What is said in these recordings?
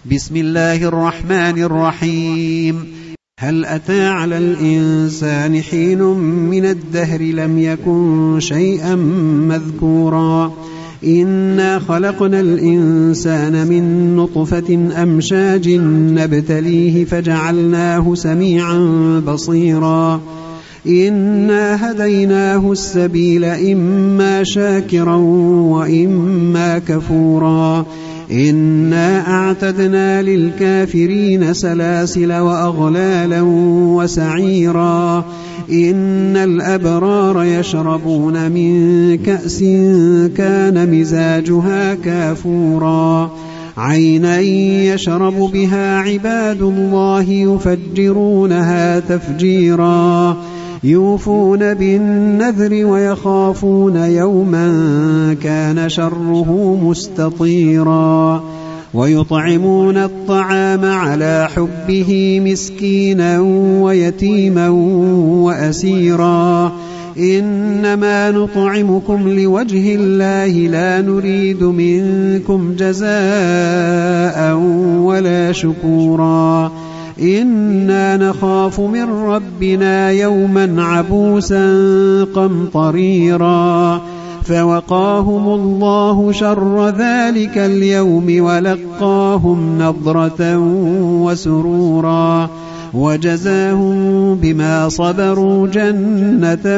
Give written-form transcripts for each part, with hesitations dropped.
بسم الله الرحمن الرحيم. هل أتى على الإنسان حين من الدهر لم يكن شيئا مذكورا إنا خلقنا الإنسان من نطفة أمشاج نبتليه فجعلناه سميعا بصيرا إنا هديناه السبيل إما شاكرا وإما كفورا إنا أعتدنا للكافرين سلاسل وأغلالا وسعيرا إن الأبرار يشربون من كأس كان مزاجها كافورا عينا يشرب بها عباد الله يفجرونها تفجيرا يوفون بالنذر ويخافون يوما كان شره مستطيرا ويطعمون الطعام على حبه مسكينا ويتيما وأسيرا إنما نطعمكم لوجه الله لا نريد منكم جزاء ولا شكورا إنا نخاف من ربنا يوما عبوسا قمطريرا فوقاهم الله شر ذلك اليوم ولقاهم نضرة وسرورا وجزاهم بما صبروا جنة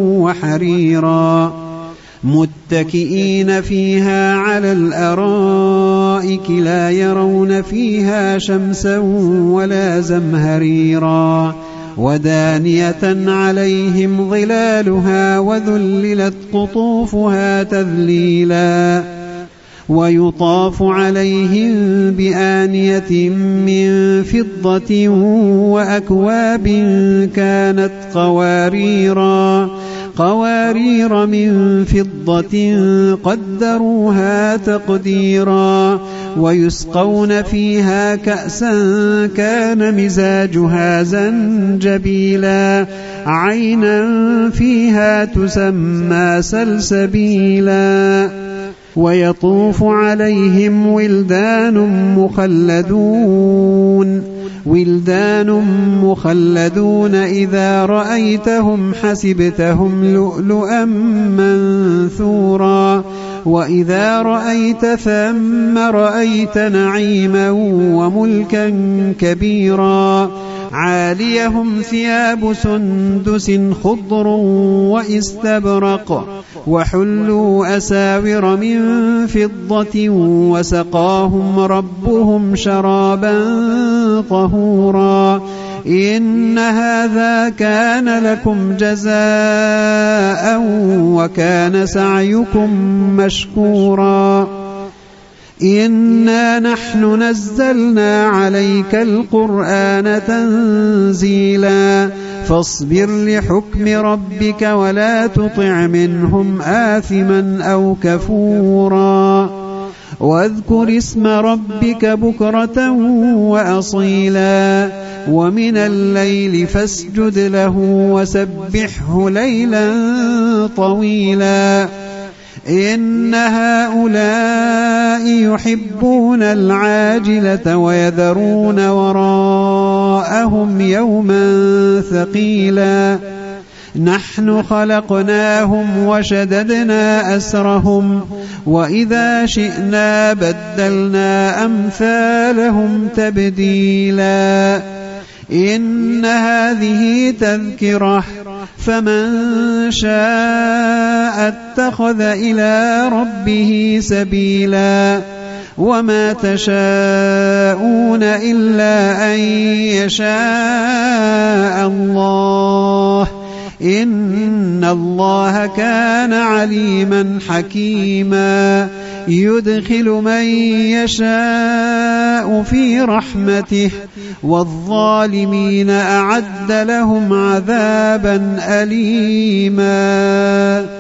وحريرا متكئين فيها على الأرائك لا يرون فيها شمسا ولا زمهريرا ودانية عليهم ظلالها وذللت قطوفها تذليلا ويطاف عليهم بآنية من فضة وأكواب كانت قوارير من فضة قدروها تقديرا ويسقون فيها كأسا كان مزاجها زنجبيلا عينا فيها تسمى سلسبيلا ويطوف عليهم ولدان مخلدون إذا رأيتهم حسبتهم لؤلؤا منثورا وإذا رأيت ثم رأيت نعيما وملكا كبيرا عاليهم ثياب سندس خضر واستبرق وحلوا أساور من فضة وسقاهم ربهم شرابا طهورا إن هذا كان لكم جزاء وكان سعيكم مشكورا إنا نحن نزلنا عليك القرآن تنزيلا فاصبر لحكم ربك ولا تطع منهم آثما أو كفورا واذكر اسم ربك بكرة وأصيلا ومن الليل فاسجد له وسبحه ليلا طويلا إن هؤلاء يحبون العاجلة ويذرون وراءهم يوما ثقيلا نحن خلقناهم وشددنا أسرهم وإذا شئنا بدلنا أمثالهم تبديلا إن هذه تذكرة فمن شاء اتخذ إلى ربه سبيلا وما تشاءون إلا أن يشاء الله إن الله كان عليما حكيما يدخل من يشاء في رحمته والظالمين أعد لهم عذابا أليما